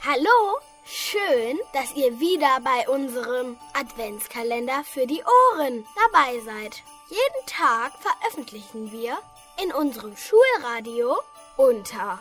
Hallo, schön, dass ihr wieder bei unserem Adventskalender für die Ohren dabei seid. Jeden Tag veröffentlichen wir in unserem Schulradio unter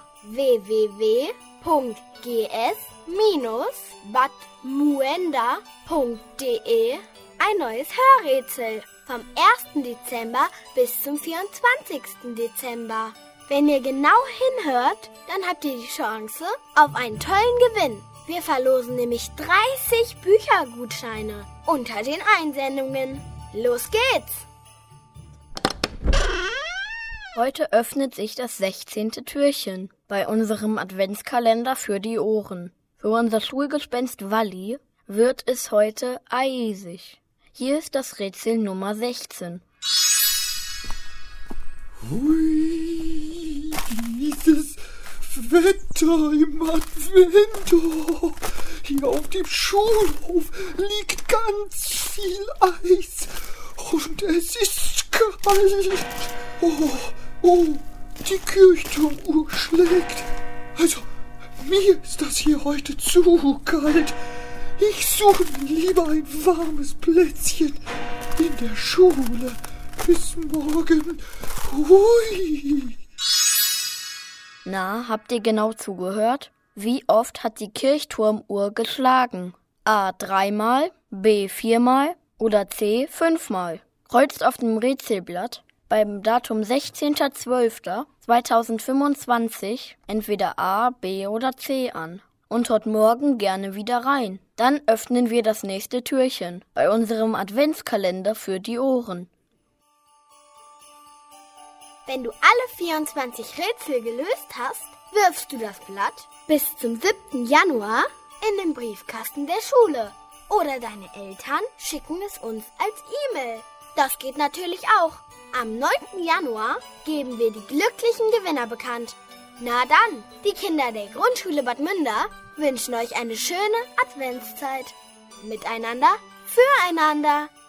www.gs-badmuenda.de ein neues Hörrätsel vom 1. Dezember bis zum 24. Dezember. Wenn ihr genau hinhört, dann habt ihr die Chance auf einen tollen Gewinn. Wir verlosen nämlich 30 Büchergutscheine unter den Einsendungen. Los geht's! Heute öffnet sich das 16. Türchen bei unserem Adventskalender für die Ohren. Für unser Schulgespenst Walli wird es heute eisig. Hier ist das Rätsel Nummer 16. Hui, dieses Wetter im Advent. Hier auf dem Schulhof liegt ganz viel Eis und es ist kalt. Oh, die Kirchturmuhr schlägt. Also, mir ist das hier heute zu kalt. Ich suche mir lieber ein warmes Plätzchen in der Schule. Bis morgen. Hui. Na, habt ihr genau zugehört? Wie oft hat die Kirchturmuhr geschlagen? A. 3-mal, B. 4-mal oder C. 5-mal? Kreuzt auf dem Rätselblatt beim Datum 16.12.2025 entweder A, B oder C an. Und hört morgen gerne wieder rein. Dann öffnen wir das nächste Türchen bei unserem Adventskalender für die Ohren. Wenn du alle 24 Rätsel gelöst hast, wirfst du das Blatt bis zum 7. Januar in den Briefkasten der Schule. Oder deine Eltern schicken es uns als E-Mail. Das geht natürlich auch. Am 9. Januar geben wir die glücklichen Gewinner bekannt. Na dann, die Kinder der Grundschule Bad Münder wünschen euch eine schöne Adventszeit. Miteinander, füreinander.